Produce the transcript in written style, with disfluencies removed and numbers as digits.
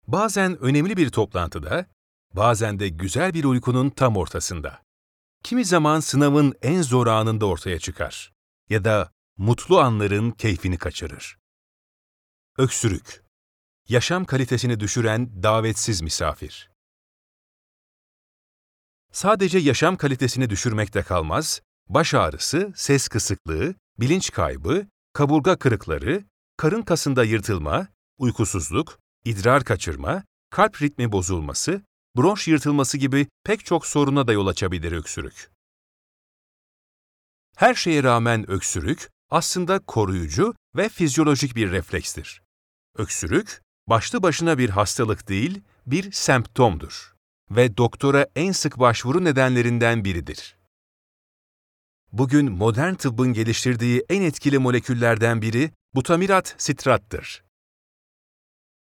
Bazen önemli bir toplantıda, bazen de güzel bir uykunun tam ortasında. Kimi zaman sınavın en zor anında ortaya çıkar ya da mutlu anların keyfini kaçırır. Öksürük. Yaşam kalitesini düşüren davetsiz misafir. Sadece yaşam kalitesini düşürmekte kalmaz, baş ağrısı, ses kısıklığı, bilinç kaybı, kaburga kırıkları, karın kasında yırtılma, uykusuzluk, idrar kaçırma, kalp ritmi bozulması, bronş yırtılması gibi pek çok soruna da yol açabilir öksürük. Her şeye rağmen öksürük aslında koruyucu ve fizyolojik bir reflekstir. Öksürük, başlı başına bir hastalık değil, bir semptomdur ve doktora en sık başvuru nedenlerinden biridir. Bugün modern tıbbın geliştirdiği en etkili moleküllerden biri butamirat sitrattır.